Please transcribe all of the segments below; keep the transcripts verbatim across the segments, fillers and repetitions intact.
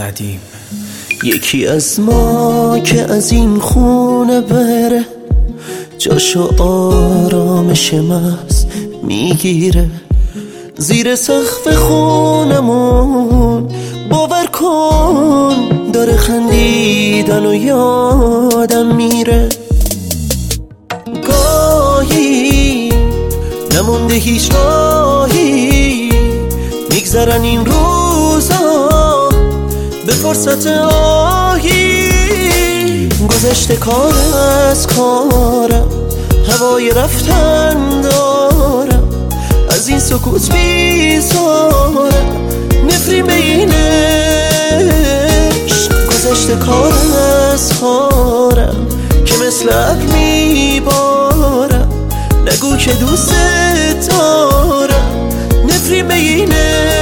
قدیم. یکی از ما که از این خونه بره، جاشو آرامش محض میگیره. زیر سقف خونمون باور کن داره خندیدن و یادم میره. گاهی نمونده هیچ راهی، میگذرن این روزا به فرصت آهی. گذشته کار از کارم، هوای رفتن دارم، از این سکوت بیزارم، نفرین به این عشق. گذشته کار از کارم که مثل ابر میبارم، نگو که دوست دارم، نفرین به این عشق.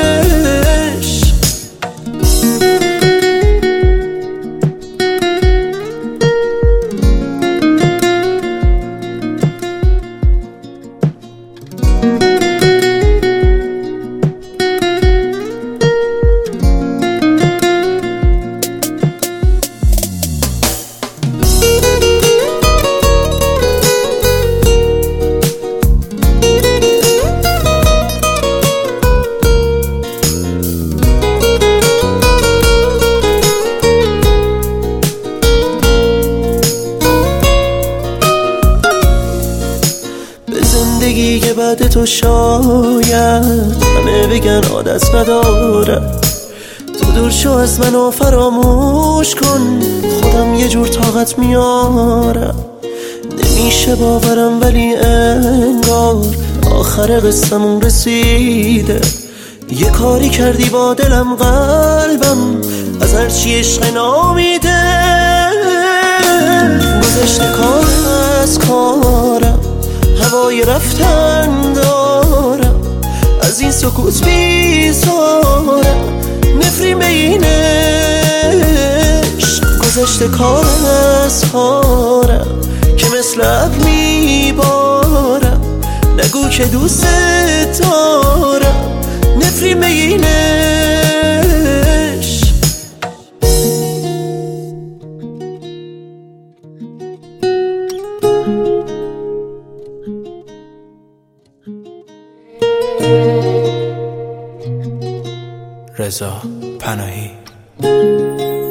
زندگی که بعد تو شاید همه بگن عادت ندارم. تو دور شو از منو فراموش کن، خودم یه جور طاقت میارم. نمیشه باورم ولی انگار آخر قصه‌مون رسیده. یه کاری کردی با دلم قلبم از هرچی عشق نامیده. گذشته کار از کارم، هوای رفتن دارم، از این سکوت بیزارم، نفرین به این عشق. گذشته کار از کارم که مثل ابر میبارم، نگو که دوست دارم، نفرین به این عشق. رضا پناهی.